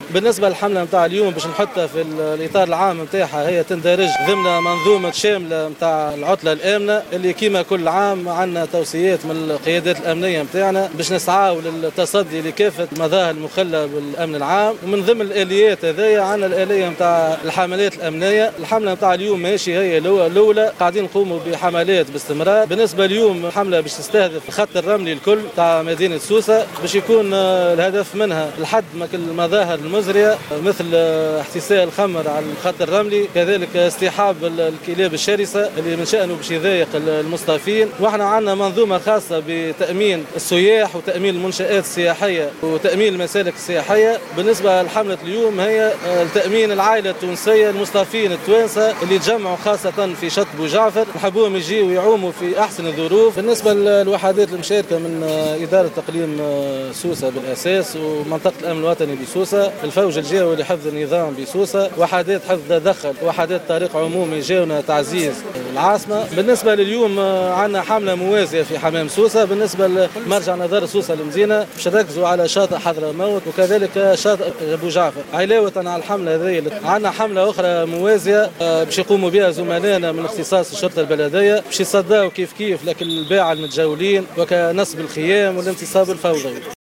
بالنسبه للحمله نتاع اليوم باش نحطها في الاطار العام نتاعها، هي تندرج ضمن منظومه شامله نتاع العطله الامنه اللي كيما كل عام عندنا توصيات من القيادات الامنيه نتاعنا باش نسعاو للتصدي لكافه المظاهر المخله بالامن العام. ومن ضمن الاليات هذيا عندنا الاليه نتاع الحملات الامنيه. الحمله نتاع اليوم ماشي هي الاولى، قاعدين نقوموا بحملات باستمرار. بالنسبه اليوم حمله باش تستهدف الخط الرملي الكل تاع مدينه سوسه، باش يكون الهدف منها الحد من المظاهر المزريه مثل احتساء الخمر على الخط الرملي، كذلك اصطحاب الكلاب الشرسه اللي من شانه باش يضايق المصطافين. واحنا عندنا منظومه خاصه بتامين السياح وتامين المنشات السياحيه وتامين المسالك السياحيه. بالنسبه لحمله اليوم هي تامين العائله التونسيه، المصطافين التوانسه اللي تجمعوا خاصه في شط بوجعفر، نحبوهم يجيوا ويعوموا في احسن الظروف. بالنسبه للوحدات المشاركه من اداره اقليم سوسه بالاساس ومنطقه الامن الوطني بسوسه، الفوج الجوي لحفظ النظام بسوسه، وحدات حفظ تدخل، وحدات طريق عمومي جاونا تعزيز العاصمه. بالنسبه لليوم عندنا حمله موازيه في حمام سوسه. بالنسبه لمرجع نظر سوسه المزينه باش نركزوا على شاطئ حضرموت وكذلك شاطئ بوجعفر. علاوه على الحمله هذه عندنا حمله اخرى موازيه باش يقوموا بها زملائنا من اختصاص الشرطه البلديه باش يصداوا كيف لكن الباعه المتجولين وكنصب الخيام والانتصاب الفوضوي.